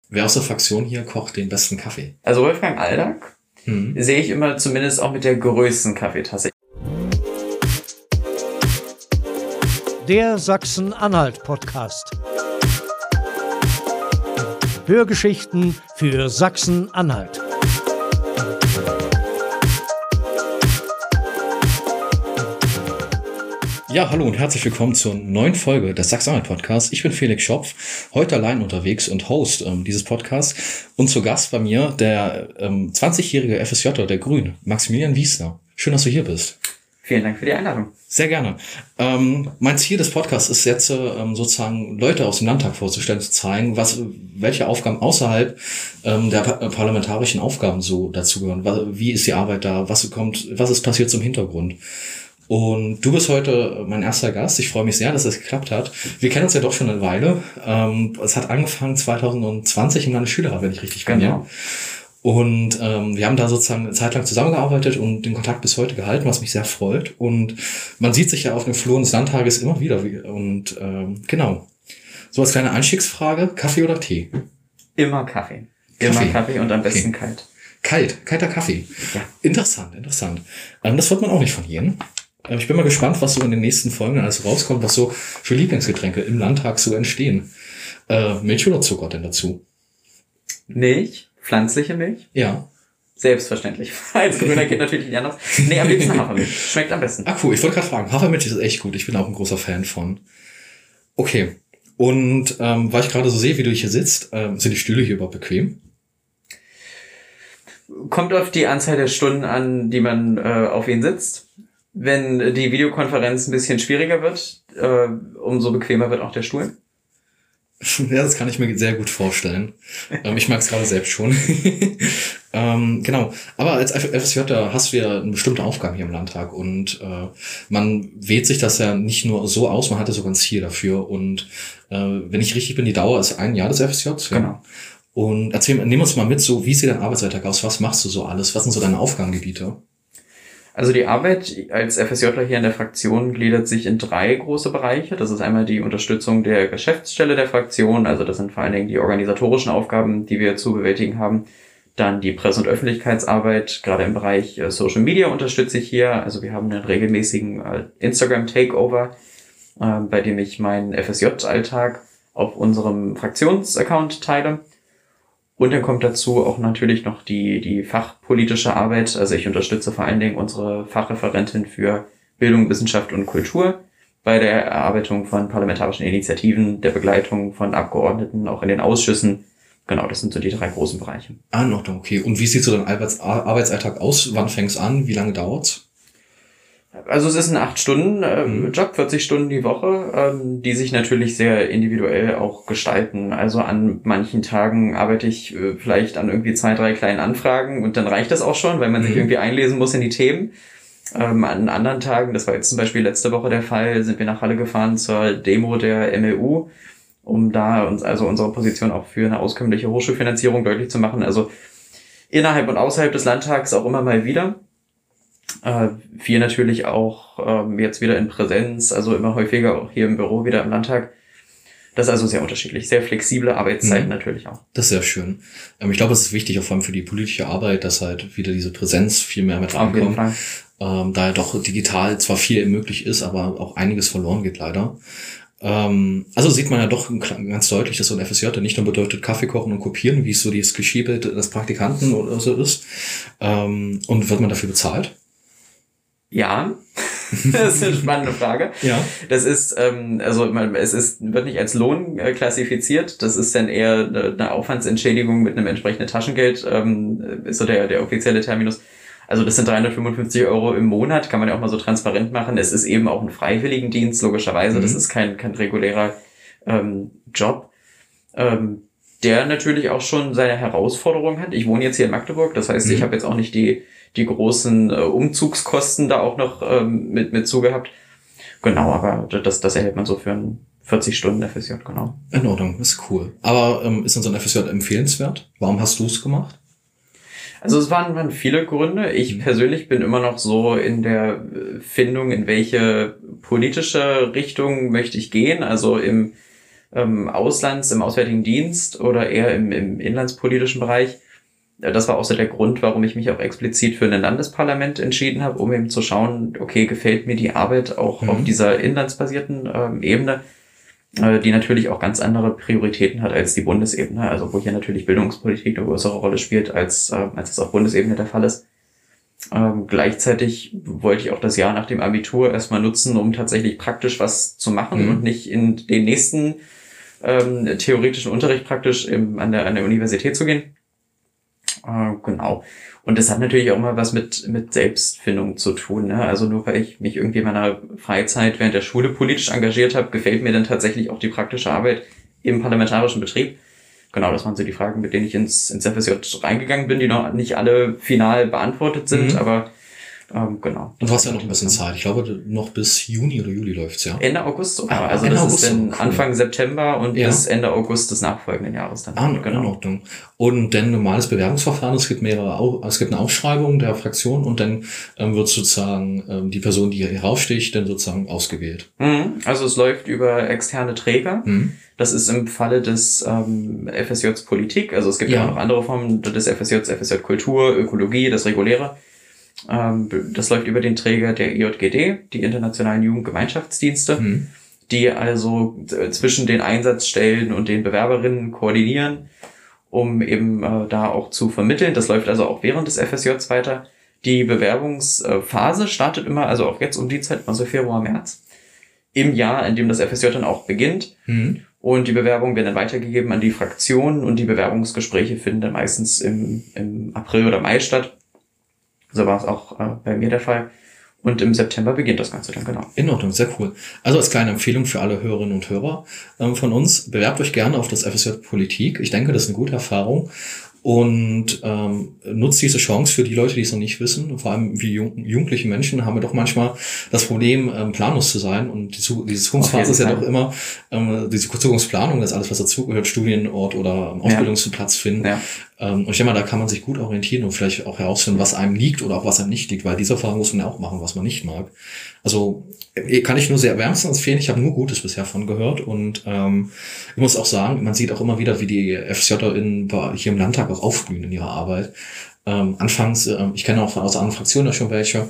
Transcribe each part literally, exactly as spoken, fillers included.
Wer aus der Fraktion hier kocht den besten Kaffee? Also Wolfgang Aldag Hm. sehe ich immer zumindest auch mit der größten Kaffeetasse. Der Sachsen-Anhalt-Podcast. Hörgeschichten für Sachsen-Anhalt. Ja, hallo und herzlich willkommen zur neuen Folge des Sachsen-Anhalt-Podcasts. Ich bin Felix Schopf, heute allein unterwegs und Host ähm, dieses Podcasts. Und zu Gast bei mir der ähm, zwanzigjährige F S J der Grünen, Maximilian Wiesner. Schön, dass du hier bist. Vielen Dank für die Einladung. Sehr gerne. Ähm, mein Ziel des Podcasts ist jetzt ähm, sozusagen Leute aus dem Landtag vorzustellen, zu zeigen, was, welche Aufgaben außerhalb ähm, der pa- parlamentarischen Aufgaben so dazugehören. Wie ist die Arbeit da? Was kommt, was ist passiert zum Hintergrund? Und du bist heute mein erster Gast. Ich freue mich sehr, dass es geklappt hat. Wir kennen uns ja doch schon eine Weile. Ähm, es hat angefangen zwanzig zwanzig in meiner Schülerarbeit, wenn ich richtig bin. Genau. Und ähm, wir haben da sozusagen eine Zeit lang zusammengearbeitet und den Kontakt bis heute gehalten, was mich sehr freut. Und man sieht sich ja auf den Fluren des Landtages immer wieder. Und ähm, genau. So als kleine Einstiegsfrage, Kaffee oder Tee? Immer Kaffee. Immer Kaffee, Kaffee und am besten Okay. kalt. Kalt, kalter Kaffee. Ja. Interessant, interessant. Ähm, das wird man auch nicht von jedem. Ähm, ich bin mal gespannt, was so in den nächsten Folgen dann alles rauskommt, was so für Lieblingsgetränke im Landtag so entstehen. Äh, Milch oder Zucker denn dazu? Milch, pflanzliche Milch, Ja. selbstverständlich. Als Grüner geht natürlich nicht anders. Nee, am liebsten Hafermilch. Schmeckt am besten. Ah, cool. Ich wollte gerade fragen, Hafermilch ist echt gut. Ich bin auch ein großer Fan von. Okay. Und ähm, weil ich gerade so sehe, wie du hier sitzt, ähm, sind die Stühle hier überhaupt bequem? Kommt auf die Anzahl der Stunden an, die man äh, auf ihn sitzt. Wenn die Videokonferenz ein bisschen schwieriger wird, äh, umso bequemer wird auch der Stuhl. Ja, das kann ich mir sehr gut vorstellen. ähm, ich mag es gerade selbst schon. ähm, genau. Aber als F S J hast du ja eine bestimmte Aufgabe hier im Landtag und äh, man wählt sich das ja nicht nur so aus, man hatte sogar ein Ziel dafür. Und äh, wenn ich richtig bin, die Dauer ist ein Jahr des F S J. Ja. Genau. Und erzähl, nimm uns mal mit, so wie sieht dein Arbeitsalltag aus? Was machst du so alles? Was sind so deine Aufgabengebiete? Also die Arbeit als FSJler hier in der Fraktion gliedert sich in drei große Bereiche. Das ist einmal die Unterstützung der Geschäftsstelle der Fraktion, also das sind vor allen Dingen die organisatorischen Aufgaben, die wir zu bewältigen haben. Dann die Presse- und Öffentlichkeitsarbeit, gerade im Bereich äh, Social Media unterstütze ich hier. Also wir haben einen regelmäßigen äh, Instagram-Takeover, äh, bei dem ich meinen F S J-Alltag auf unserem Fraktionsaccount teile. Und dann kommt dazu auch natürlich noch die, die fachpolitische Arbeit. Also ich unterstütze vor allen Dingen unsere Fachreferentin für Bildung, Wissenschaft und Kultur bei der Erarbeitung von parlamentarischen Initiativen, der Begleitung von Abgeordneten, auch in den Ausschüssen. Genau, das sind so die drei großen Bereiche. Ah, in Ordnung, okay. Und wie sieht so dein Arbeits- Arbeitsalltag aus? Wann fängst du an? Wie lange dauert's? Also es ist ein acht-Stunden-Job, vierzig Stunden die Woche, ähm, die sich natürlich sehr individuell auch gestalten. Also an manchen Tagen arbeite ich äh, vielleicht an irgendwie zwei, drei kleinen Anfragen und dann reicht das auch schon, weil man sich Mhm. irgendwie einlesen muss in die Themen. Ähm, an anderen Tagen, das war jetzt zum Beispiel letzte Woche der Fall, sind wir nach Halle gefahren zur Demo der M L U, um da uns also unsere Position auch für eine auskömmliche Hochschulfinanzierung deutlich zu machen. Also innerhalb und außerhalb des Landtags auch immer mal wieder. Äh, viel natürlich auch ähm, jetzt wieder in Präsenz, also immer häufiger auch hier im Büro wieder im Landtag. Das ist also sehr unterschiedlich, sehr flexible Arbeitszeiten Mhm. natürlich auch. Das ist sehr schön. Ähm, ich glaube, es ist wichtig, auch vor allem für die politische Arbeit, dass halt wieder diese Präsenz viel mehr mit Auf jeden reinkommt. Fall. Ähm, da ja doch digital zwar viel möglich ist, aber auch einiges verloren geht leider. Ähm, also sieht man ja doch ganz deutlich, dass so ein F S J nicht nur bedeutet Kaffee kochen und kopieren, wie es so dieses Klischeebild des Praktikanten oder so ist. Ähm, und wird man dafür bezahlt? Ja, das ist eine spannende Frage. Ja. Das ist, ähm, also man, es ist, wird nicht als Lohn äh, klassifiziert. Das ist dann eher eine, eine Aufwandsentschädigung mit einem entsprechenden Taschengeld, ähm, ist so der, der offizielle Terminus. Also das sind dreihundertfünfundfünfzig Euro im Monat, kann man ja auch mal so transparent machen. Es ist eben auch ein Freiwilligendienst, logischerweise. Mhm. Das ist kein, kein regulärer ähm, Job, ähm, der natürlich auch schon seine Herausforderungen hat. Ich wohne jetzt hier in Magdeburg, das heißt, Mhm. ich habe jetzt auch nicht die die großen äh, Umzugskosten da auch noch ähm, mit mit zugehabt. Genau, aber das das erhält man so für einen vierzig Stunden F S J, genau. In Ordnung, ist cool. Aber ähm, ist denn so ein F S J empfehlenswert? Warum hast du es gemacht? Also es waren, waren viele Gründe. Ich Mhm. persönlich bin immer noch so in der Findung, in welche politische Richtung möchte ich gehen. Also im ähm, Auslands-, im Auswärtigen Dienst oder eher im, im inlandspolitischen Bereich. Das war auch so der Grund, warum ich mich auch explizit für ein Landesparlament entschieden habe, um eben zu schauen, okay, gefällt mir die Arbeit auch mhm. auf dieser inlandsbasierten ähm, Ebene, äh, die natürlich auch ganz andere Prioritäten hat als die Bundesebene, also wo hier natürlich Bildungspolitik eine größere Rolle spielt, als äh, als es auf Bundesebene der Fall ist. Ähm, gleichzeitig wollte ich auch das Jahr nach dem Abitur erstmal nutzen, um tatsächlich praktisch was zu machen mhm. und nicht in den nächsten ähm, theoretischen Unterricht praktisch im, an der an der Universität zu gehen. Äh, genau. Und das hat natürlich auch immer was mit mit Selbstfindung zu tun. Ne? Also nur weil ich mich irgendwie in meiner Freizeit während der Schule politisch engagiert habe, gefällt mir dann tatsächlich auch die praktische Arbeit im parlamentarischen Betrieb. Genau, das waren so die Fragen, mit denen ich ins, ins F S J reingegangen bin, die noch nicht alle final beantwortet sind, mhm. aber ähm, genau. Und du hast ja noch ein bisschen Zeit. Ich glaube, noch bis Juni oder Juli läuft's, ja? Ende August sogar. Ah, also Ende das August, ist dann cool. Anfang September und ja. bis Ende August des nachfolgenden Jahres dann. Ah, genau. In Ordnung. Und dann normales Bewerbungsverfahren, es gibt mehrere, es gibt eine Ausschreibung der Fraktion und dann ähm, wird sozusagen ähm, die Person, die hier raussticht, dann sozusagen ausgewählt. Mhm. Also es läuft über externe Träger. Mhm. Das ist im Falle des ähm, F S Js Politik, also es gibt ja auch noch andere Formen des F S Js, F S J Kultur, Ökologie, das Reguläre. Ähm, das läuft über den Träger der I J G D, die Internationalen Jugendgemeinschaftsdienste, mhm. die also äh, zwischen den Einsatzstellen und den Bewerberinnen koordinieren, um eben äh, da auch zu vermitteln. Das läuft also auch während des F S Js weiter. Die Bewerbungsphase startet immer, also auch jetzt um die Zeit, also Februar, März, im Jahr, in dem das F S J dann auch beginnt. Mhm. Und die Bewerbungen werden dann weitergegeben an die Fraktionen und die Bewerbungsgespräche finden dann meistens im, im April oder Mai statt. So war es auch äh, bei mir der Fall. Und im September beginnt das Ganze dann, genau. In Ordnung, sehr cool. Also als kleine Empfehlung für alle Hörerinnen und Hörer ähm, von uns, bewerbt euch gerne auf das F S J Politik. Ich denke, das ist eine gute Erfahrung. Und ähm, nutzt diese Chance für die Leute, die es noch nicht wissen. Vor allem wie jung, jugendliche Menschen haben wir doch manchmal das Problem, ähm, planlos zu sein. Und die, diese Zukunftsphase ist ja doch immer ähm, diese Zukunftsplanung, das ist alles, was dazugehört, Studienort oder ähm, Ausbildungsplatz finden. Ja. Ähm, und ich denke mal, da kann man sich gut orientieren und vielleicht auch herausfinden, was einem liegt oder auch was einem nicht liegt, weil diese Erfahrung muss man ja auch machen, was man nicht mag. Also kann ich nur sehr wärmstens empfehlen. Ich habe nur Gutes bisher von gehört und ähm, ich muss auch sagen, man sieht auch immer wieder, wie die FSJlerInnen hier im Landtag auch aufblühen in ihrer Arbeit. Ähm, anfangs, äh, ich kenne auch aus anderen Fraktionen ja schon welche,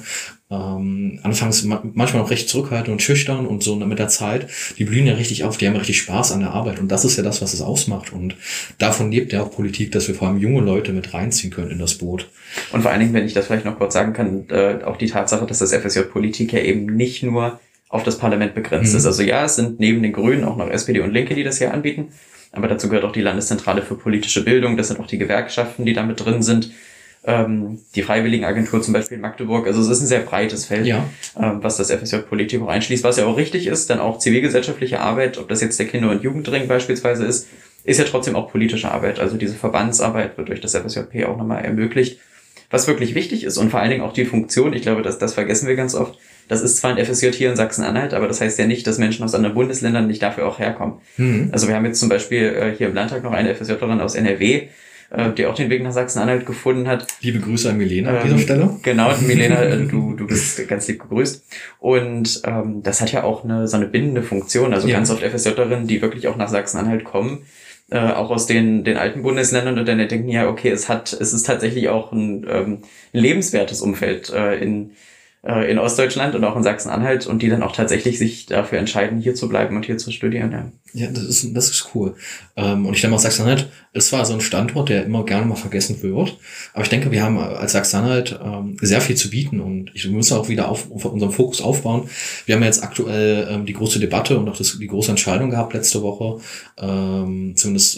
ähm, anfangs ma- manchmal auch recht zurückhaltend und schüchtern und so mit der Zeit, die blühen ja richtig auf, die haben ja richtig Spaß an der Arbeit und das ist ja das, was es ausmacht und davon lebt ja auch Politik, dass wir vor allem junge Leute mit reinziehen können in das Boot. Und vor allen Dingen, wenn ich das vielleicht noch kurz sagen kann, äh, auch die Tatsache, dass das F S J Politik ja eben nicht nur auf das Parlament begrenzt mhm. ist. Also ja, es sind neben den Grünen auch noch S P D und Linke, die das hier anbieten, aber dazu gehört auch die Landeszentrale für politische Bildung, das sind auch die Gewerkschaften, die da mit drin sind, ähm, die Freiwilligenagentur zum Beispiel in Magdeburg, also es ist ein sehr breites Feld, ja. ähm, was das F S J Politik auch einschließt, was ja auch richtig ist, dann auch zivilgesellschaftliche Arbeit, ob das jetzt der Kinder- und Jugendring beispielsweise ist, ist ja trotzdem auch politische Arbeit, also diese Verbandsarbeit wird durch das F S J P auch nochmal ermöglicht, was wirklich wichtig ist und vor allen Dingen auch die Funktion, ich glaube, das, das vergessen wir ganz oft, das ist zwar ein F S J hier in Sachsen-Anhalt, aber das heißt ja nicht, dass Menschen aus anderen Bundesländern nicht dafür auch herkommen. Mhm. Also wir haben jetzt zum Beispiel äh, hier im Landtag noch eine FSJlerin aus N R W, äh, die auch den Weg nach Sachsen-Anhalt gefunden hat. Liebe Grüße an Milena ähm, an dieser Stelle. Genau, Milena, äh, du du bist ganz lieb gegrüßt. Und ähm, das hat ja auch eine so eine bindende Funktion, also ja. ganz oft FSJlerinnen, die wirklich auch nach Sachsen-Anhalt kommen, äh, auch aus den den alten Bundesländern und dann denken, ja, okay, es hat es ist tatsächlich auch ein, ähm, ein lebenswertes Umfeld äh, in in Ostdeutschland und auch in Sachsen-Anhalt und die dann auch tatsächlich sich dafür entscheiden, hier zu bleiben und hier zu studieren. Ja, ja das ist das ist cool. Und ich denke mal, Sachsen-Anhalt ist zwar so ein Standort, der immer gerne mal vergessen wird, aber ich denke, wir haben als Sachsen-Anhalt sehr viel zu bieten und ich muss auch wieder auf, auf unseren Fokus aufbauen. Wir haben jetzt aktuell die große Debatte und auch das, die große Entscheidung gehabt letzte Woche, zumindest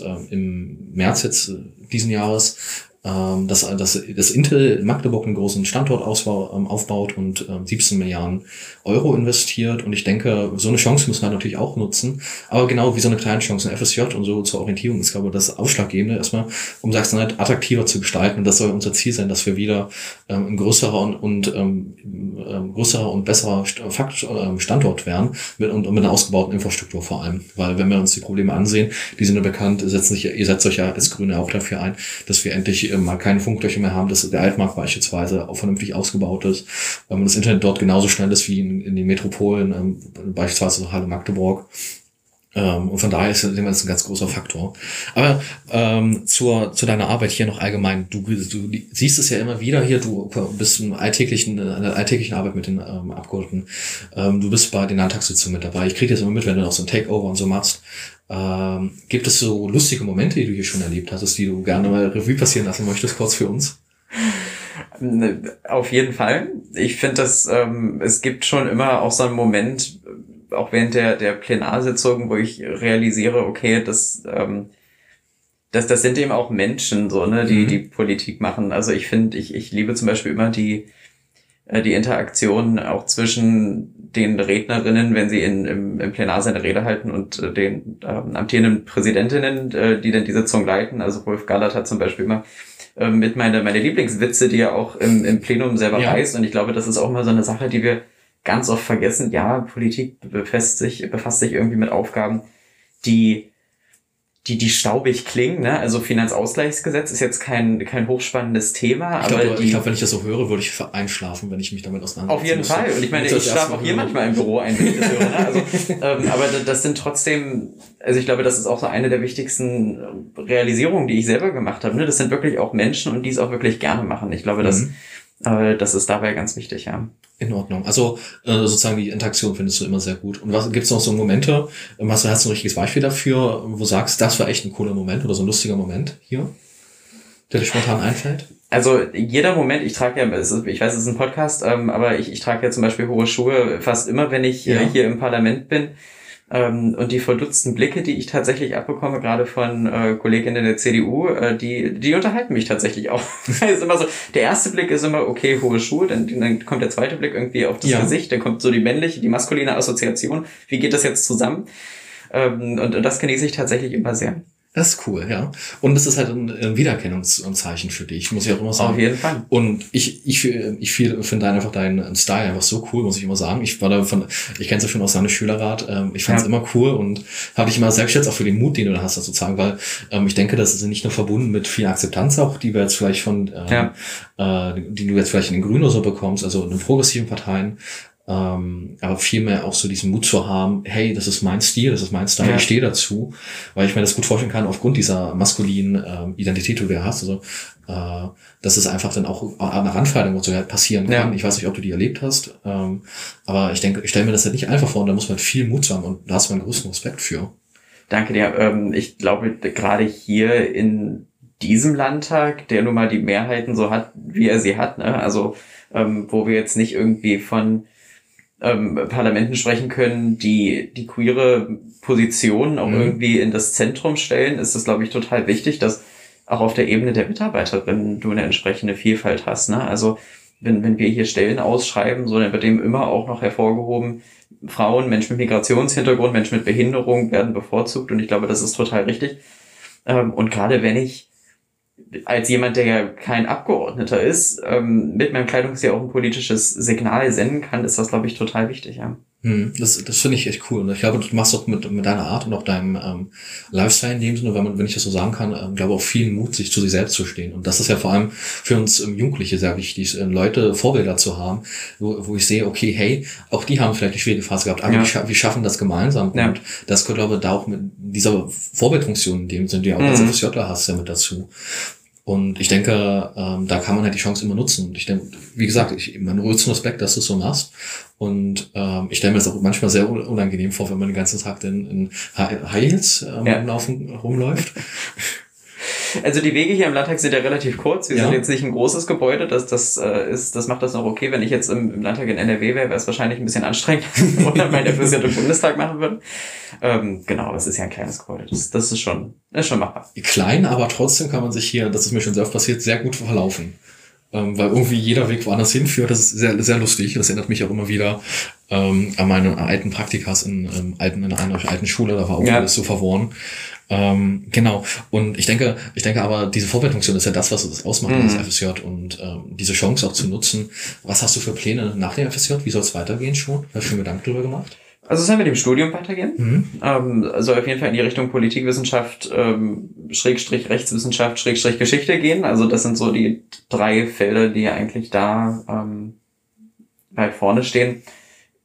im März jetzt diesen Jahres, dass, dass, dass Intel in Magdeburg einen großen Standort aufbaut und siebzehn Milliarden Euro investiert. Und ich denke, so eine Chance müssen wir natürlich auch nutzen. Aber genau wie so eine kleine Chance in F S J und so zur Orientierung ist, glaube ich, das Ausschlaggebende erstmal, um Sachsen-Anhalt attraktiver zu gestalten. Und das soll unser Ziel sein, dass wir wieder ähm, ein größerer und, und ähm, größerer und besserer Standort werden mit, und, und mit einer ausgebauten Infrastruktur vor allem. Weil wenn wir uns die Probleme ansehen, die sind ja bekannt, setzen sich, ihr setzt euch ja als Grüne auch dafür ein, dass wir endlich mal keine Funklöcher mehr haben, dass der Altmarkt beispielsweise auch vernünftig ausgebaut ist, und das Internet dort genauso schnell ist wie in, in den Metropolen, ähm, beispielsweise Halle Magdeburg. Ähm, und von daher ist das ein ganz großer Faktor. Aber ähm, zur zu deiner Arbeit hier noch allgemein. Du, du siehst es ja immer wieder hier. Du bist im alltäglichen, in der alltäglichen Arbeit mit den ähm, Abgeordneten. Ähm, du bist bei den Landtagssitzungen mit dabei. Ich kriege das immer mit, wenn du auch so ein Takeover und so machst. Ähm, gibt es so lustige Momente, die du hier schon erlebt hast, die du gerne mal Revue passieren lassen möchtest, kurz für uns? Auf jeden Fall. Ich finde, dass ähm, es gibt schon immer auch so einen Moment, auch während der der Plenarsitzung, wo ich realisiere, okay, das ähm, das das sind eben auch Menschen, so ne, die mhm. die Politik machen. Also ich finde, ich ich liebe zum Beispiel immer die äh, die Interaktion auch zwischen den Rednerinnen, wenn sie in im, im Plenarsaal eine Rede halten, und äh, den ähm, amtierenden Präsidentinnen, äh, die dann die Sitzung leiten. Also Wolf Gallert hat zum Beispiel immer äh, mit meine meine Lieblingswitze, die er auch im im Plenum selber ja. reißt. Und ich glaube, das ist auch mal so eine Sache, die wir ganz oft vergessen. Ja, Politik befasst sich befasst sich irgendwie mit Aufgaben, die die die staubig klingen, ne? Also Finanzausgleichsgesetz ist jetzt kein kein hochspannendes Thema, ich aber glaub, die, ich glaube, wenn ich das so höre, würde ich einschlafen, wenn ich mich damit auseinandersetze. Auf jeden Fall. Und ich meine, ich schlafe auch hier manchmal im Büro ein, wenn ich das höre. Ne? Also, ähm, aber das sind trotzdem, also ich glaube, das ist auch so eine der wichtigsten Realisierungen, die ich selber gemacht habe. Ne? Das sind wirklich auch Menschen, und die es auch wirklich gerne machen. Ich glaube, das, mhm. äh, das ist dabei ganz wichtig, ja. In Ordnung. Also äh, sozusagen die Interaktion findest du immer sehr gut. Und was gibt's noch so Momente? Hast du hast du ein richtiges Beispiel dafür, wo du sagst, das war echt ein cooler Moment oder so ein lustiger Moment hier, der dir spontan einfällt? Also jeder Moment, ich trage ja, ich weiß, es ist ein Podcast, ähm, aber ich, ich trage ja zum Beispiel hohe Schuhe fast immer, wenn ich ja. äh, hier im Parlament bin. Ähm, und die verdutzten Blicke, die ich tatsächlich abbekomme, gerade von äh, Kolleginnen der C D U, äh, die die unterhalten mich tatsächlich auch. ist immer so, der erste Blick ist immer, okay, hohe Schuhe, dann, dann kommt der zweite Blick irgendwie auf das ja. Gesicht, dann kommt so die männliche, die maskuline Assoziation. Wie geht das jetzt zusammen? Ähm, und, und das genieße ich tatsächlich immer sehr. Das ist cool, ja. Und das ist halt ein, ein Wiedererkennungszeichen für dich, muss ich auch immer sagen. Auf jeden Fall. Und ich, ich, ich finde einfach deinen Style einfach so cool, muss ich immer sagen. Ich war da von, ich kenne es ja schon aus seinem Schülerrat. Ähm, ich fand es ja. immer cool und habe dich immer sehr geschätzt, auch für den Mut, den du da hast, sozusagen, weil ähm, ich denke, das ist nicht nur verbunden mit viel Akzeptanz auch, die wir jetzt vielleicht von, ähm, ja. äh, die du jetzt vielleicht in den Grünen oder so bekommst, also in den progressiven Parteien. Ähm, aber vielmehr auch so diesen Mut zu haben, hey, das ist mein Stil, das ist mein Style, ja. ich stehe dazu, weil ich mir das gut vorstellen kann, aufgrund dieser maskulinen ähm, Identität, die du ja hast, also äh, dass es einfach dann auch nach Anfeindung und so halt passieren kann. Ja. Ich weiß nicht, ob du die erlebt hast, ähm, aber ich denke, ich stelle mir das halt nicht einfach vor, und da muss man viel Mut haben, und da hast du meinen größten Respekt für. Danke dir. Ähm, ich glaube, gerade hier in diesem Landtag, der nun mal die Mehrheiten so hat, wie er sie hat, ne? Also ähm, wo wir jetzt nicht irgendwie von Ähm, Parlamenten sprechen können, die die queere Position auch mhm. irgendwie in das Zentrum stellen, ist es, glaube ich, total wichtig, dass auch auf der Ebene der Mitarbeiterinnen du eine entsprechende Vielfalt hast. Ne? Also wenn wenn wir hier Stellen ausschreiben, so dann wird dem immer auch noch hervorgehoben, Frauen, Menschen mit Migrationshintergrund, Menschen mit Behinderung werden bevorzugt, und ich glaube, das ist total richtig. Ähm, und gerade wenn ich als jemand, der ja kein Abgeordneter ist, ähm, mit meinem Kleidungsstil auch ein politisches Signal senden kann, ist das, glaube ich, total wichtig, ja. Hm, das das finde ich echt cool. Und ich glaube, du machst auch mit mit deiner Art und auch deinem ähm, Lifestyle in dem Sinne, wenn man, wenn ich das so sagen kann, ähm, glaube auch viel Mut, sich zu sich selbst zu stehen. Und das ist ja vor allem für uns ähm, Jugendliche sehr wichtig, äh, Leute, Vorbilder zu haben, wo, wo ich sehe, okay, hey, auch die haben vielleicht eine schwierige Phase gehabt, aber ja. wir, wir schaffen das gemeinsam. Ja. Und das gehört, glaube ich, da auch mit dieser Vorbildfunktion in dem Sinne, die du auch als F S J hast, ja mit dazu. Und ich denke, ähm, da kann man halt die Chance immer nutzen. Und ich denke, wie gesagt, ich meinen größten Respekt, dass du es so machst. Und ähm, ich stelle mir das auch manchmal sehr unangenehm vor, wenn man den ganzen Tag in, in High Heels ähm, ja. laufen, rumläuft. Also die Wege hier im Landtag sind ja relativ kurz. Wir ja. sind jetzt nicht ein großes Gebäude. Das, das, äh, ist, das macht das noch okay. Wenn ich jetzt im, im Landtag in N R W wäre, wäre es wahrscheinlich ein bisschen anstrengend, oder mein F S J im Bundestag machen würde. Ähm, genau, aber es ist ja ein kleines Gebäude. Das, das ist schon, das ist schon machbar. Klein, aber trotzdem kann man sich hier, das ist mir schon sehr oft passiert, sehr gut verlaufen. Ähm, weil irgendwie jeder Weg woanders hinführt. Das ist sehr, sehr lustig. Das erinnert mich auch immer wieder ähm, an meine alten Praktikas in, ähm, alten, in einer alten Schule. Da war auch ja. alles so verworren. Ähm, genau. Und ich denke, ich denke aber, diese Vorbildfunktion ist ja das, was es ausmacht mhm. als F S J, und ähm, diese Chance auch zu nutzen. Was hast du für Pläne nach dem F S J? Wie soll es weitergehen schon? Hast du schon Gedanken drüber gemacht? Also es soll mit dem Studium weitergehen. Mhm. Ähm, soll auf jeden Fall in die Richtung Politikwissenschaft, ähm, Schrägstrich Rechtswissenschaft, Schrägstrich Geschichte gehen. Also das sind so die drei Felder, die eigentlich da ähm, weit vorne stehen.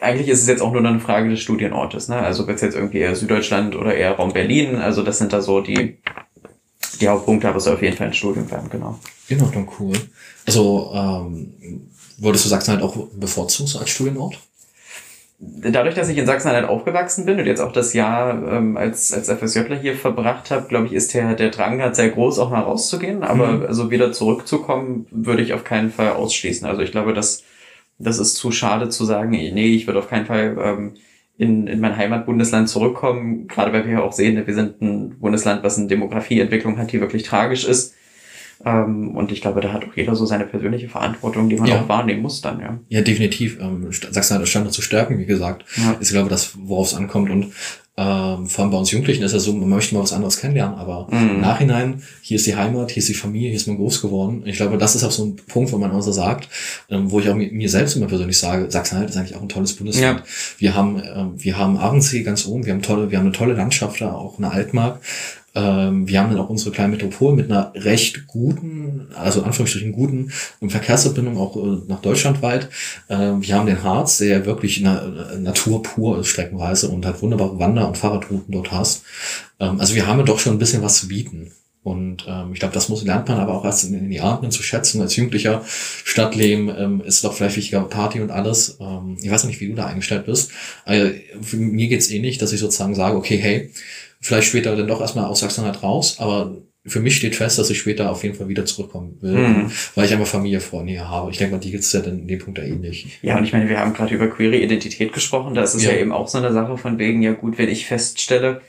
eigentlich ist es jetzt auch nur eine Frage des Studienortes, ne? Also wird es jetzt irgendwie eher Süddeutschland oder eher Raum Berlin, also das sind da so die, die Hauptpunkte, aber es soll auf jeden Fall ein Studium bleiben, genau. In Ordnung, cool. Also, ähm, würdest du Sachsen-Anhalt auch bevorzugen als Studienort? Dadurch, dass ich in Sachsen-Anhalt aufgewachsen bin und jetzt auch das Jahr ähm, als als FSJler hier verbracht habe, glaube ich, ist der der Drang gerade sehr groß, auch mal rauszugehen. Aber mhm. also wieder zurückzukommen, würde ich auf keinen Fall ausschließen. Also ich glaube, dass das ist zu schade zu sagen, nee, ich würde auf keinen Fall ähm, in in mein Heimatbundesland zurückkommen. Gerade weil wir ja auch sehen, wir sind ein Bundesland, was eine Demografieentwicklung hat, die wirklich tragisch ist. Ähm, und ich glaube, da hat auch jeder so seine persönliche Verantwortung, die man ja. auch wahrnehmen muss dann, ja. Ja, definitiv. Ähm, Sachsen-Anhalt Standort zu stärken, wie gesagt, ja. ist, glaube ich, das, worauf es ankommt. Und ähm, vor allem bei uns Jugendlichen ist ja so, man möchte mal was anderes kennenlernen, aber mhm. im Nachhinein, hier ist die Heimat, hier ist die Familie, hier ist man groß geworden. Ich glaube, das ist auch so ein Punkt, wo man auch so sagt, ähm, wo ich auch mir, mir selbst immer persönlich sage, Sachsen-Anhalt ist eigentlich auch ein tolles Bundesland. Ja. Wir haben, ähm, wir haben Ahrensee ganz oben, wir haben tolle, wir haben eine tolle Landschaft da, auch eine Altmark. Ähm, wir haben dann auch unsere kleine Metropole mit einer recht guten, also in Anführungsstrichen guten Verkehrsverbindung auch äh, nach Deutschland weit. Ähm, wir haben den Harz, der wirklich na, Natur pur ist streckenweise und halt wunderbare Wander- und Fahrradrouten dort hast. Ähm, also wir haben ja doch schon ein bisschen was zu bieten. Und ähm, ich glaube, das muss lernt man aber auch erst in, in die Atmen zu schätzen. Als Jugendlicher Stadtleben ähm, ist doch vielleicht wichtiger Party und alles. Ähm, ich weiß nicht, wie du da eingestellt bist. Also, für mir geht's ähnlich, dass ich sozusagen sage, okay, hey, vielleicht später dann doch erstmal aus Sachsen-Anhalt raus, aber für mich steht fest, dass ich später auf jeden Fall wieder zurückkommen will, mhm. weil ich einfach Familie vor Nähe habe. Ich denke mal, die gibt's ja dann in dem Punkt ja ähnlich. Ja, und ich meine, wir haben gerade über queere Identität gesprochen. Da ist es ja. ja eben auch so eine Sache von wegen, ja gut, wenn ich feststelle,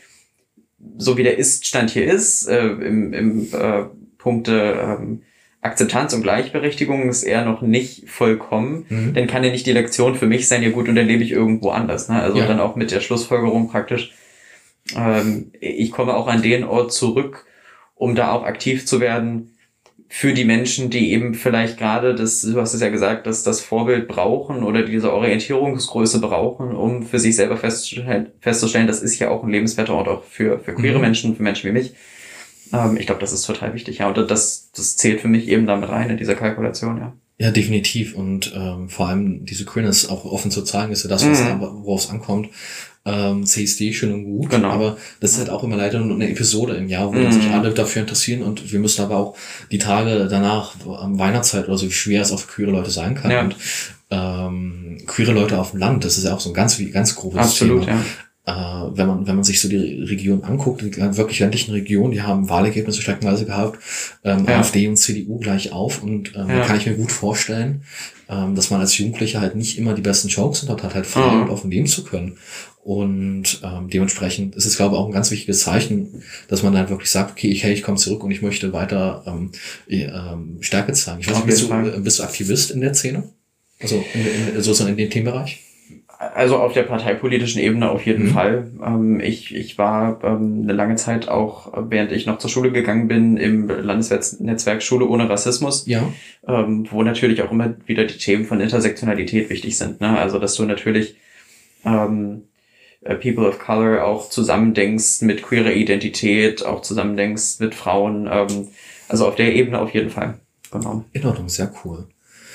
so wie der Ist-Stand hier ist, äh, im, im äh, Punkte ähm, Akzeptanz und Gleichberechtigung ist eher noch nicht vollkommen, mhm. dann kann ja nicht die Lektion für mich sein, ja gut, und dann lebe ich irgendwo anders. Ne? Also ja. dann auch mit der Schlussfolgerung praktisch, ähm, ich komme auch an den Ort zurück, um da auch aktiv zu werden für die Menschen, die eben vielleicht gerade das, du hast es ja gesagt, dass das Vorbild brauchen oder diese Orientierungsgröße brauchen, um für sich selber festzustellen, festzustellen, das ist ja auch ein lebenswerter Ort auch für, für queere mhm. Menschen, für Menschen wie mich. Ähm, ich glaube, das ist total wichtig, ja. Und das, das zählt für mich eben damit rein in dieser Kalkulation, ja. Ja, definitiv. Und ähm, vor allem diese Queerness auch offen zu zeigen, ist ja das, was mhm. worauf es ankommt. Ähm, C S D schön und gut, genau. aber das ist halt auch immer leider nur eine Episode im Jahr, wo mhm. sich alle dafür interessieren und wir müssen aber auch die Tage danach, am Weihnachtszeit oder so, wie schwer es auch für queere Leute sein kann. Ja. Und ähm, queere Leute auf dem Land, das ist ja auch so ein ganz, ganz grobes Absolut, Thema. Ja. Äh, wenn man wenn man sich so die Region anguckt, die wirklich ländlichen Regionen, die haben Wahlergebnisse streckenweise gehabt, ähm, ja. AfD und C D U gleich auf und ähm, ja. da kann ich mir gut vorstellen, ähm, dass man als Jugendlicher halt nicht immer die besten Chancen hat, halt frei mhm. und offen leben zu können. Und ähm, dementsprechend ist es, glaube ich, auch ein ganz wichtiges Zeichen, dass man dann wirklich sagt, okay, ich, hey, ich komme zurück und ich möchte weiter ähm, ähm, Stärke zeigen. Ich weiß nicht, bist du, bist du Aktivist in der Szene? Also in, in, sozusagen in dem Themenbereich? Also auf der parteipolitischen Ebene auf jeden mhm. Fall. Ähm, ich, ich war ähm, eine lange Zeit auch, während ich noch zur Schule gegangen bin, im Landesnetzwerk Schule ohne Rassismus, ja. ähm, wo natürlich auch immer wieder die Themen von Intersektionalität wichtig sind. Ne? Also dass du natürlich ähm, People of Color auch zusammendenkst mit queerer Identität, auch zusammendenkst mit Frauen. Ähm, also auf der Ebene auf jeden Fall. Genau. In Ordnung, sehr cool.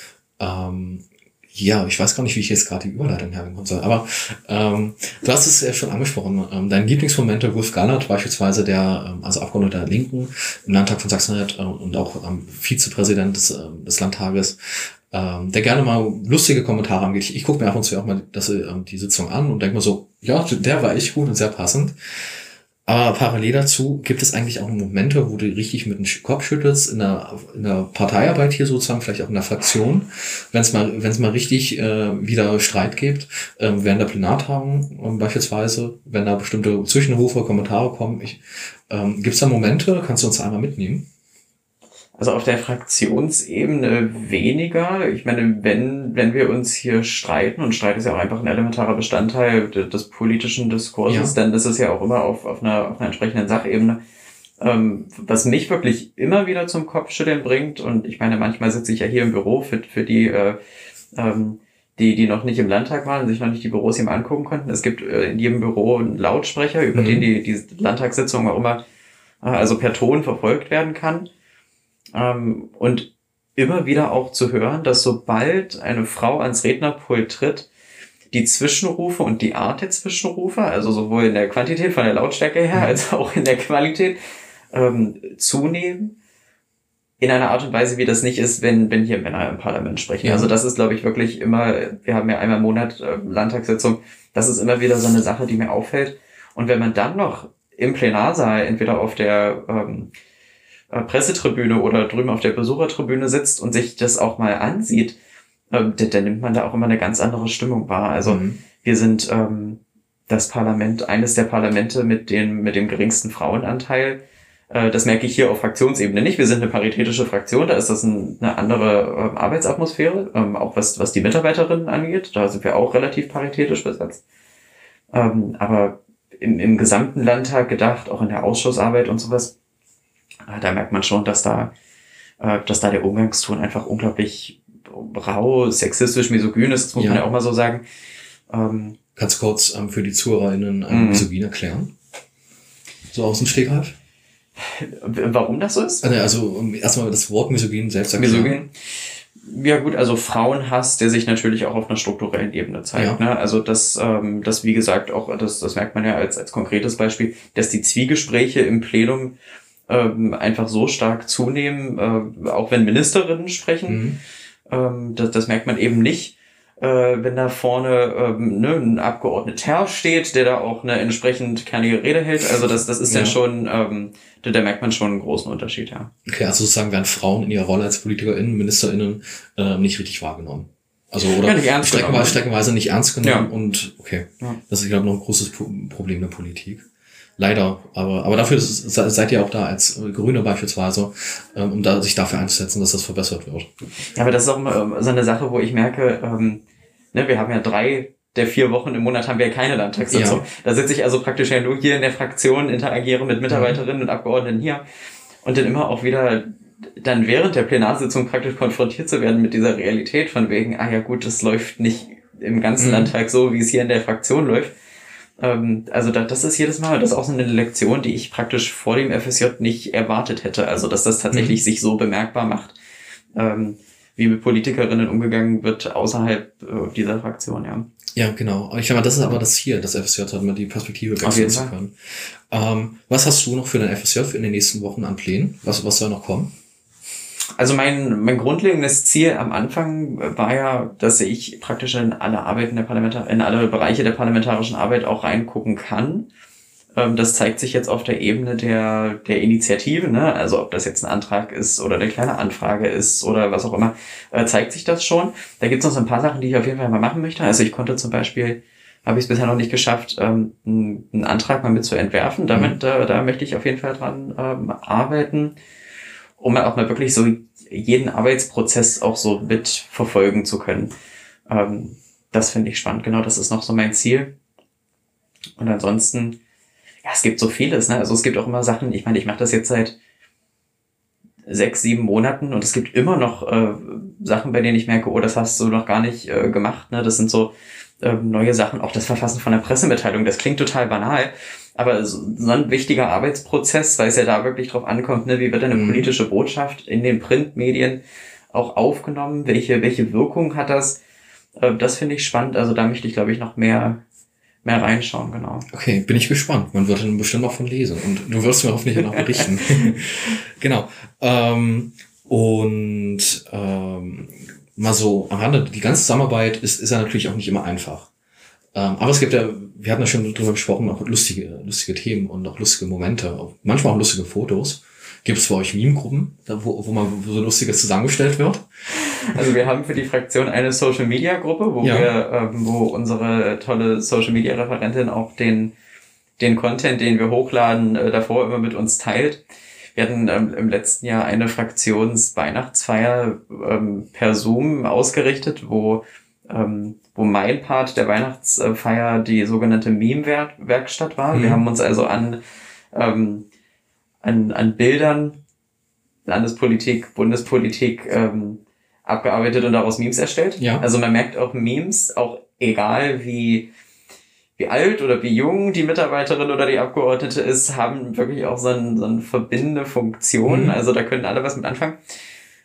Ähm Ja, ich weiß gar nicht, wie ich jetzt gerade die Überleitung herbekommen soll, aber ähm, du hast es ja schon angesprochen. Ähm, dein Lieblingsmoment, der Wolf Gallert, beispielsweise der, ähm, also Abgeordneter der Linken im Landtag von Sachsen-Anhalt äh, und auch ähm, Vizepräsident des, äh, des Landtages, ähm, der gerne mal lustige Kommentare angeht. Ich, ich gucke mir ab und zu auch mal das, ähm, die Sitzung an und denke mir so, ja, der war echt gut und sehr passend. Aber parallel dazu gibt es eigentlich auch Momente, wo du richtig mit dem Kopf schüttelst in der, in der Parteiarbeit hier sozusagen, vielleicht auch in der Fraktion, wenn es mal, wenn es mal richtig äh, wieder Streit gibt, äh, während der Plenartagung äh, beispielsweise, wenn da bestimmte Zwischenrufe, Kommentare kommen. Ich, ähm, gibt es da Momente? Kannst du uns einmal mitnehmen? Also auf der Fraktionsebene weniger. Ich meine, wenn wenn wir uns hier streiten, und Streit ist ja auch einfach ein elementarer Bestandteil des politischen Diskurses, ja. dann ist es ja auch immer auf auf einer, auf einer entsprechenden Sachebene. Ähm, was mich wirklich immer wieder zum Kopfschütteln bringt, und ich meine, manchmal sitze ich ja hier im Büro für für die äh, ähm, die die noch nicht im Landtag waren und sich noch nicht die Büros hier mal angucken konnten. Es gibt äh, in jedem Büro einen Lautsprecher, über mhm. den die die Landtagssitzung auch immer äh, also per Ton verfolgt werden kann. Ähm, und immer wieder auch zu hören, dass sobald eine Frau ans Rednerpult tritt, die Zwischenrufe und die Art der Zwischenrufe, also sowohl in der Quantität von der Lautstärke her, als auch in der Qualität, ähm, zunehmen. In einer Art und Weise, wie das nicht ist, wenn, wenn hier Männer im Parlament sprechen. Ja. Also das ist, glaube ich, wirklich immer, wir haben ja einmal im Monat äh, Landtagssitzung, das ist immer wieder so eine Sache, die mir auffällt. Und wenn man dann noch im Plenarsaal, entweder auf der ähm, äh, Pressetribüne oder drüben auf der Besuchertribüne sitzt und sich das auch mal ansieht, äh, dann, dann nimmt man da auch immer eine ganz andere Stimmung wahr. Also mhm. wir sind ähm, das Parlament, eines der Parlamente mit dem, mit dem geringsten Frauenanteil. Das merke ich hier auf Fraktionsebene nicht. Wir sind eine paritätische Fraktion, da ist das ein, eine andere ähm, Arbeitsatmosphäre, ähm, auch was, was die Mitarbeiterinnen angeht. Da sind wir auch relativ paritätisch besetzt. Ähm, aber im, im gesamten Landtag gedacht, auch in der Ausschussarbeit und sowas, äh, da merkt man schon, dass da, äh, dass da der Umgangston einfach unglaublich rau, sexistisch, misogyn ist, das muss ja. man ja auch mal so sagen. Ähm, Kannst du kurz ähm, für die ZuhörerInnen ähm, misogyn erklären? So aus dem Stegreif? Warum das so ist? Also erstmal das Wort misogyn selbst erklären. Misogyn. Ja gut, also Frauenhass, der sich natürlich auch auf einer strukturellen Ebene zeigt. Ja. Ne? Also das, ähm, das wie gesagt auch, das, das merkt man ja als als konkretes Beispiel, dass die Zwiegespräche im Plenum ähm, einfach so stark zunehmen, äh, auch wenn Ministerinnen sprechen. Mhm. Ähm, das, das merkt man eben nicht. Äh, wenn da vorne ähm, ne, ein Abgeordneter steht, der da auch eine entsprechend kernige Rede hält. Also das das ist ja. dann schon, ähm, da, da merkt man schon einen großen Unterschied, ja. Okay, also sozusagen werden Frauen in ihrer Rolle als PolitikerInnen, MinisterInnen äh, nicht richtig wahrgenommen. Also oder ja, nicht ernst streckenweise, streckenweise nicht ernst genommen ja. und okay. Ja. Das ist, ich glaube, noch ein großes Problem der Politik. Leider, aber aber dafür ist, seid ihr auch da als Grüne beispielsweise, ähm, um da sich dafür einzusetzen, dass das verbessert wird. Ja, aber das ist auch immer so eine Sache, wo ich merke, ähm, ne, wir haben ja drei der vier Wochen im Monat haben wir ja keine Landtagssitzung. Ja. Da sitze ich also praktisch ja nur hier in der Fraktion, interagiere mit Mitarbeiterinnen und Abgeordneten hier und dann immer auch wieder dann während der Plenarsitzung praktisch konfrontiert zu werden mit dieser Realität von wegen, ah ja gut, das läuft nicht im ganzen mhm. Landtag so, wie es hier in der Fraktion läuft. Also das ist jedes Mal, das ist auch so eine Lektion, die ich praktisch vor dem F S J nicht erwartet hätte. Also dass das tatsächlich mhm. sich so bemerkbar macht, wie mit Politikerinnen umgegangen wird außerhalb dieser Fraktion, ja. Ja, genau. Ich glaube, das ist aber das Ziel, das F S J hat, mal die Perspektive wechseln zu können. Ähm, was hast du noch für dein F S J in den nächsten Wochen an Plänen? Was, was soll noch kommen? Also mein, mein grundlegendes Ziel am Anfang war ja, dass ich praktisch in alle Arbeiten der Parlamentar- in alle Bereiche der parlamentarischen Arbeit auch reingucken kann. Das zeigt sich jetzt auf der Ebene der, der Initiative, ne? Also ob das jetzt ein Antrag ist oder eine kleine Anfrage ist oder was auch immer, äh, zeigt sich das schon. Da gibt es noch so ein paar Sachen, die ich auf jeden Fall mal machen möchte. Also ich konnte zum Beispiel, habe ich es bisher noch nicht geschafft, ähm, einen Antrag mal mit zu entwerfen. Damit, mhm. da, da möchte ich auf jeden Fall dran ähm, arbeiten, um auch mal wirklich so jeden Arbeitsprozess auch so mitverfolgen zu können. Ähm, das finde ich spannend. Genau, das ist noch so mein Ziel. Und ansonsten, ja, es gibt so vieles, ne? Also es gibt auch immer Sachen, ich meine, ich mache das jetzt seit sechs, sieben Monaten und es gibt immer noch äh, Sachen, bei denen ich merke, oh, das hast du noch gar nicht äh, gemacht, ne? Das sind so äh, neue Sachen, auch das Verfassen von einer Pressemitteilung, das klingt total banal, aber so, so ein wichtiger Arbeitsprozess, weil es ja da wirklich drauf ankommt, ne? Wie wird eine mhm. politische Botschaft in den Printmedien auch aufgenommen, welche welche Wirkung hat das? Äh, das finde ich spannend, also da möchte ich, glaube ich, noch mehr mehr reinschauen, genau. Okay, bin ich gespannt. Man wird dann bestimmt auch von lesen und du wirst mir hoffentlich noch berichten. Genau. Ähm, und ähm, mal so am Rande, die ganze Zusammenarbeit ist, ist ja natürlich auch nicht immer einfach. Ähm, aber es gibt ja, wir hatten ja schon drüber gesprochen, auch lustige, lustige Themen und auch lustige Momente, auch, manchmal auch lustige Fotos. Gibt es bei euch Meme-Gruppen, wo, wo man so Lustiges zusammengestellt wird? Also wir haben für die Fraktion eine Social-Media-Gruppe, wo ja. wir, ähm, wo unsere tolle Social-Media-Referentin auch den den Content, den wir hochladen, äh, davor immer mit uns teilt. Wir hatten ähm, im letzten Jahr eine Fraktionsweihnachtsfeier ähm, per Zoom ausgerichtet, wo ähm, wo mein Part der Weihnachtsfeier die sogenannte Meme-Werkstatt war. Mhm. Wir haben uns also an ähm, an an Bildern, Landespolitik, Bundespolitik ähm, abgearbeitet und daraus Memes erstellt. Ja. Also man merkt auch Memes, auch egal wie wie alt oder wie jung die Mitarbeiterin oder die Abgeordnete ist, haben wirklich auch so, ein, so eine verbindende Funktion. Mhm. Also da können alle was mit anfangen.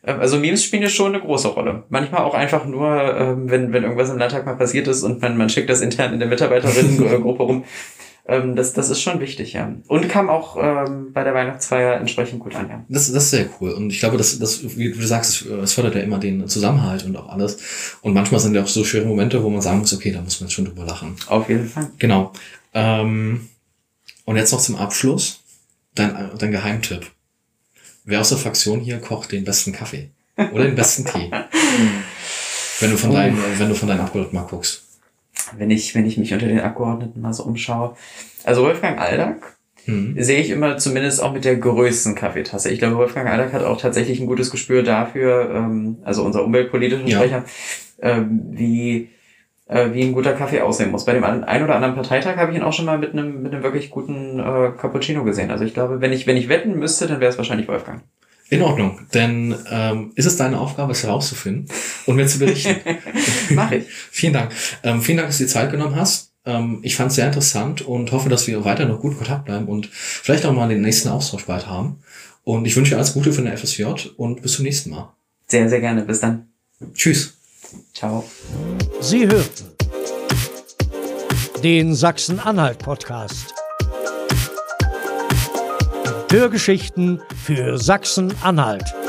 Also Memes spielen ja schon eine große Rolle. Manchmal auch einfach nur, ähm, wenn, wenn irgendwas im Landtag mal passiert ist und man, man schickt das intern in der Mitarbeiterinnengruppe rum. Ähm, das, das ist schon wichtig, ja. Und kam auch ähm, bei der Weihnachtsfeier entsprechend gut an, ja. Das, das ist sehr cool. Und ich glaube, das, das, wie du sagst, es fördert ja immer den Zusammenhalt und auch alles. Und manchmal sind ja auch so schöne Momente, wo man sagen muss, okay, da muss man jetzt schon drüber lachen. Auf jeden Fall. Genau. Ähm, und jetzt noch zum Abschluss dein, dein Geheimtipp. Wer aus der Fraktion hier kocht den besten Kaffee? Oder den besten Tee? Wenn du von Oh. deinen, wenn du von deinen Abgeordneten mal guckst. Wenn ich, wenn ich mich unter den Abgeordneten mal so umschaue. Also Wolfgang Aldag Hm. sehe ich immer zumindest auch mit der größten Kaffeetasse. Ich glaube, Wolfgang Aldag hat auch tatsächlich ein gutes Gespür dafür, ähm, also unser umweltpolitischer Ja. Sprecher, ähm, wie, äh, wie ein guter Kaffee aussehen muss. Bei dem ein ein oder anderen Parteitag habe ich ihn auch schon mal mit einem, mit einem wirklich guten äh, Cappuccino gesehen. Also ich glaube, wenn ich, wenn ich wetten müsste, dann wäre es wahrscheinlich Wolfgang. In Ordnung, denn ähm, ist es deine Aufgabe, es herauszufinden und mir zu berichten. Mach ich. Vielen Dank. Ähm, vielen Dank, dass du dir Zeit genommen hast. Ähm, ich fand es sehr interessant und hoffe, dass wir weiter noch gut in Kontakt bleiben und vielleicht auch mal den nächsten Austausch bald haben. Und ich wünsche dir alles Gute für den F S J und bis zum nächsten Mal. Sehr, sehr gerne. Bis dann. Tschüss. Ciao. Sie hörten den Sachsen-Anhalt-Podcast. Hörgeschichten für Sachsen-Anhalt.